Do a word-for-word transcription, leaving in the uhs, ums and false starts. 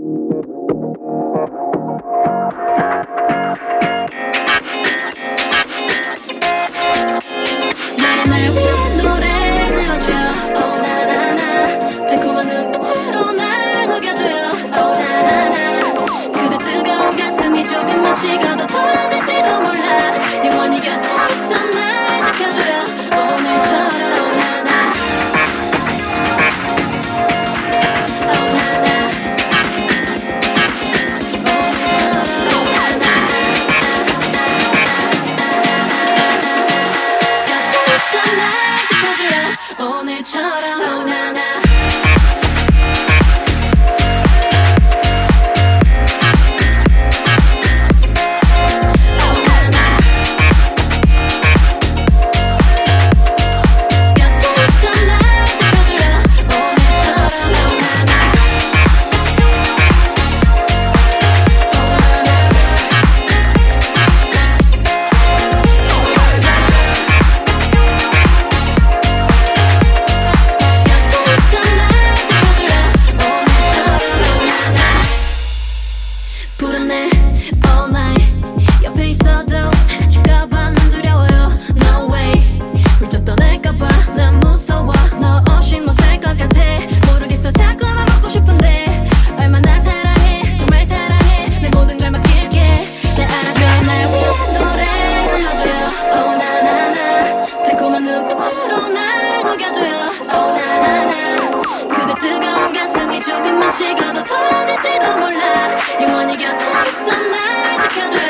식어도 덜어질지도 몰라. 영원히 곁에 있어 날 지켜줘요. 오늘처럼 나나 oh 나나 오늘처럼 나나 곁에 있어 날 지켜줘요. 오늘처럼 oh 나나 불안해 all night. 옆에 있어도 사라질까봐 난 두려워요. No way 훌쩍 떠날까봐 난 무서워. 너 없이 못 살 것 같아. 모르겠어 자꾸만 먹고 싶은데. 얼마나 사랑해 정말 사랑해. 내 모든 걸 맡길게. 날 알아줘. 날 위한 노래 불러줘요. Oh 나나나 달콤한 눈빛으로 날 녹여줘요. Oh 나나나 그대 뜨거운 가슴이 조금만 식어도 덜어질지도 몰라. 영원히 곁에 있어 날 지켜줘.